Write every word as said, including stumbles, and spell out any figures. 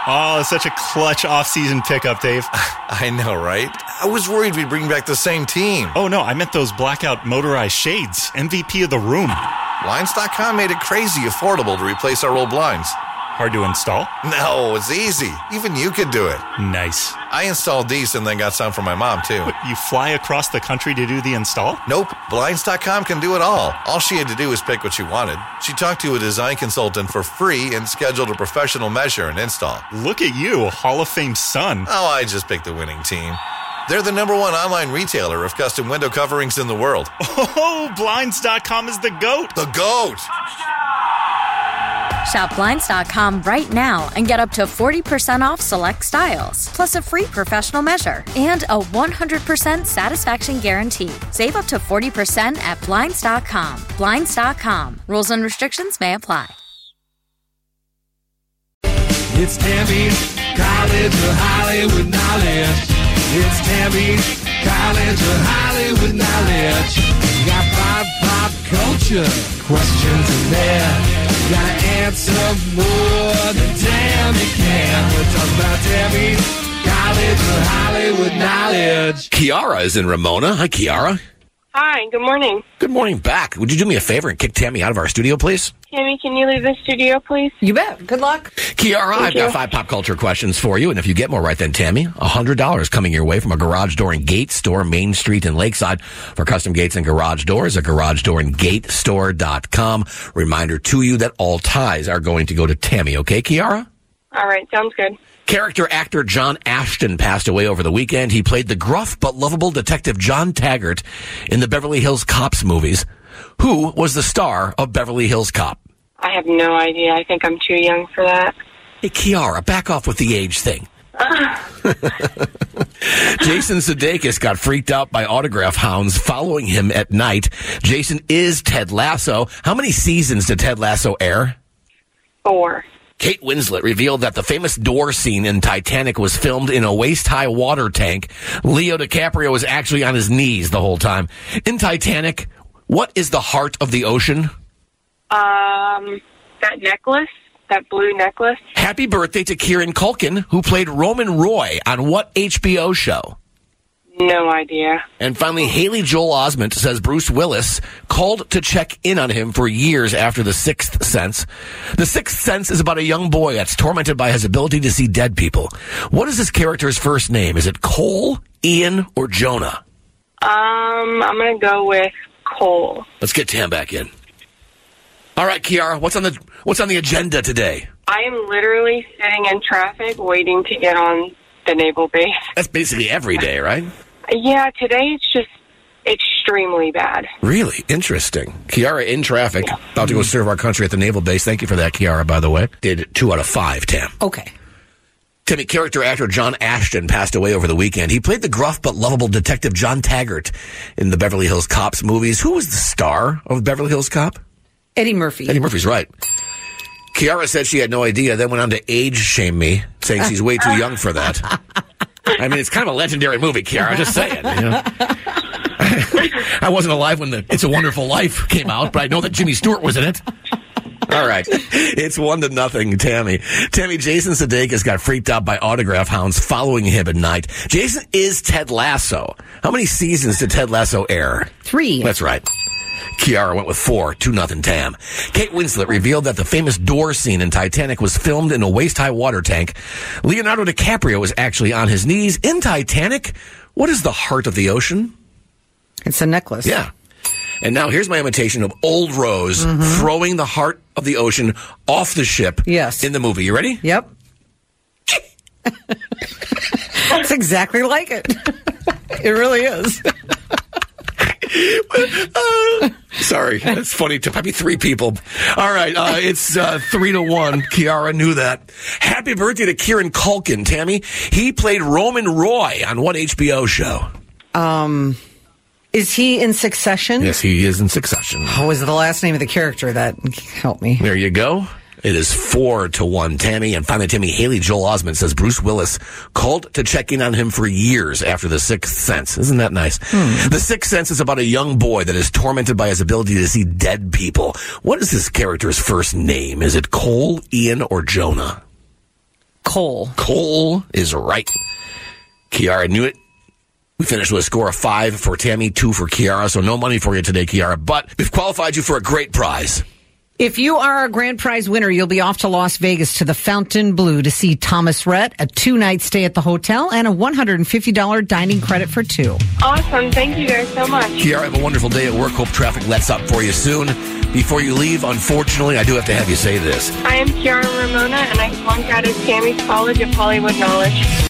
Oh, such a clutch off-season pickup, Dave. I know, right? I was worried we'd bring back the same team. Oh, no, I meant those blackout motorized shades. M V P of the room. Blinds dot com made it crazy affordable to replace our old blinds. Hard to install? No, it's easy. Even you could do it. Nice. I installed these and then got some for my mom, too. What, you fly across the country to do the install? Nope. Blinds dot com can do it all. All she had to do was pick what she wanted. She talked to a design consultant for free and scheduled a professional measure and install. Look at you, Hall of Fame son. Oh, I just picked the winning team. They're the number one online retailer of custom window coverings in the world. Oh, Blinds dot com is the GOAT. The GOAT! Shop Blinds dot com right now and get up to forty percent off select styles, plus a free professional measure and a one hundred percent satisfaction guarantee. Save up to forty percent at Blinds dot com. Blinds dot com. Rules and restrictions may apply. It's Tammy's College of Hollywood Knowledge. It's Tammy's College of Hollywood Knowledge. You got pop, pop culture questions in there. You gotta answer more than Tammy can. We're talking about Tammy's College of Hollywood Knowledge. Kiara is in Ramona. Hi, Kiara. Hi, good morning. Good morning back. Would you do me a favor and kick Tammy out of our studio, please? Tammy, can you leave the studio, please? You bet. Good luck. Kiara, Thank I've you. got five pop culture questions for you, and if you get more right than Tammy, one hundred dollars coming your way from a Garage Door and Gate Store, Main Street in Lakeside. For custom gates and garage doors, at garage door and gate store dot com. Reminder to you that all ties are going to go to Tammy, okay, Kiara? All right, sounds good. Character actor John Ashton passed away over the weekend. He played the gruff but lovable detective John Taggart in the Beverly Hills Cops movies. Who was the star of Beverly Hills Cop? I have no idea. I think I'm too young for that. Hey, Kiara, back off with the age thing. Jason Sudeikis got freaked out by autograph hounds following him at night. Jason is Ted Lasso. How many seasons did Ted Lasso air? Four. Kate Winslet revealed that the famous door scene in Titanic was filmed in a waist-high water tank. Leo DiCaprio was actually on his knees the whole time. In Titanic, what is the heart of the ocean? Um, that necklace, that blue necklace. Happy birthday to Kieran Culkin, who played Roman Roy on what H B O show? No idea. And finally, Haley Joel Osment says Bruce Willis called to check in on him for years after The Sixth Sense. The Sixth Sense is about a young boy that's tormented by his ability to see dead people. What is this character's first name? Is it Cole, Ian, or Jonah? Um, I'm going to go with Cole. Let's get Tam back in. All right, Kiara, what's on the what's on the agenda today? I am literally sitting in traffic waiting to get on the naval base. That's basically every day, right? Yeah, today it's just extremely bad. Really? Interesting. Kiara in traffic, yeah. About to go serve our country at the naval base. Thank you for that, Kiara, by the way. Did two out of five, Tam. Okay. Timmy, character actor John Ashton passed away over the weekend. He played the gruff but lovable detective John Taggart in the Beverly Hills Cops movies. Who was the star of Beverly Hills Cop? Eddie Murphy. Eddie Murphy's right. Kiara said she had no idea, then went on to age shame me, saying she's way too young for that. I mean, it's kind of a legendary movie, Kiara. I'm just saying. You know? I wasn't alive when the It's a Wonderful Life came out, but I know that Jimmy Stewart was in it. All right. It's one to nothing, Tammy. Tammy, Jason Sudeikis got freaked out by autograph hounds following him at night. Jason is Ted Lasso. How many seasons did Ted Lasso air? Three. That's right. Kiara went with four, two nothing Tam. Kate Winslet revealed that the famous door scene in Titanic was filmed in a waist-high water tank. Leonardo DiCaprio was actually on his knees in Titanic. What is the heart of the ocean? It's a necklace. Yeah. And now here's my imitation of Old Rose mm-hmm. throwing the heart of the ocean off the ship yes. in the movie. You ready? Yep. That's exactly like it. It really is. uh, sorry, that's funny to probably three people. All right, uh, it's uh, three to one. Kiara knew that. Happy birthday to Kieran Culkin, Tammy. He played Roman Roy on what H B O show? Um, is he in Succession? Yes, he is in Succession. What was the last name of the character? That help me. There you go. It is four to one, Tammy. And finally, Tammy, Haley Joel Osment says Bruce Willis called to check in on him for years after The Sixth Sense. Isn't that nice? Hmm. The Sixth Sense is about a young boy that is tormented by his ability to see dead people. What is this character's first name? Is it Cole, Ian, or Jonah? Cole. Cole is right. Kiara knew it. We finished with a score of five for Tammy, two for Kiara, so no money for you today, Kiara, but we've qualified you for a great prize. If you are a grand prize winner, you'll be off to Las Vegas to the Fountain Blue to see Thomas Rhett, a two-night stay at the hotel, and a one hundred fifty dollars dining credit for two. Awesome. Thank you guys so much. Kiara, have a wonderful day at work. Hope traffic lets up for you soon. Before you leave, unfortunately, I do have to have you say this. I am Kiara Ramona, and I flunked out of Tammy's College of Hollywood Knowledge.